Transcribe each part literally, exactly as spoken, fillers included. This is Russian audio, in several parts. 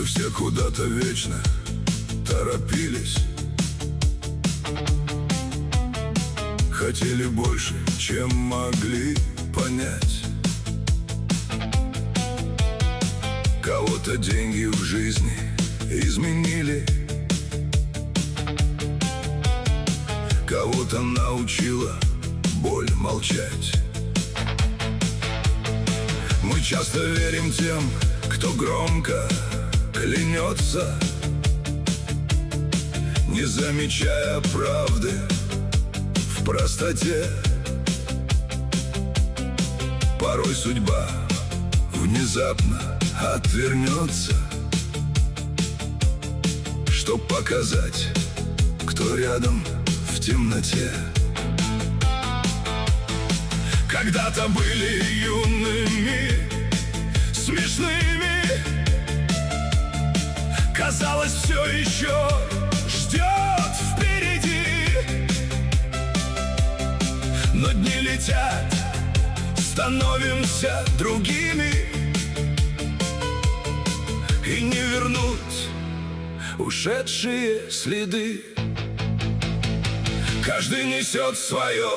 все куда-то вечно торопились, хотели больше, чем могли понять. Кого-то деньги в жизни изменили, кого-то научила боль молчать. Мы часто верим тем, кто громко клянется, не замечая правды в простоте. Порой судьба внезапно отвернется, чтоб показать, кто рядом в темноте. Когда-то были юными, смешными, казалось, все еще ждет впереди. Но дни летят, становимся другими, и не вернуть ушедшие следы. Каждый несет свое,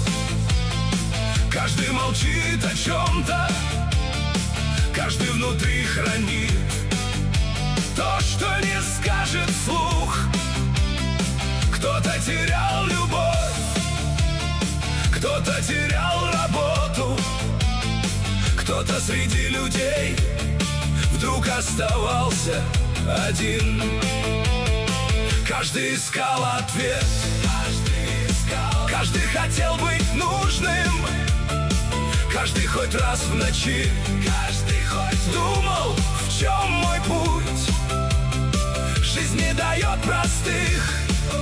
каждый молчит о чем-то, каждый внутри хранит то, что не скажет вслух. Кто-то терял любовь, кто-то терял работу, кто-то среди людей вдруг оставался один. Каждый искал ответ, каждый искал, каждый хотел быть нужным, каждый хоть раз в ночи, каждый хоть думал, в чем мой путь. Жизнь не дает простых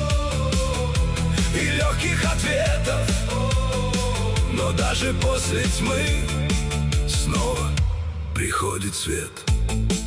и легких ответов, но даже после тьмы снова приходит свет.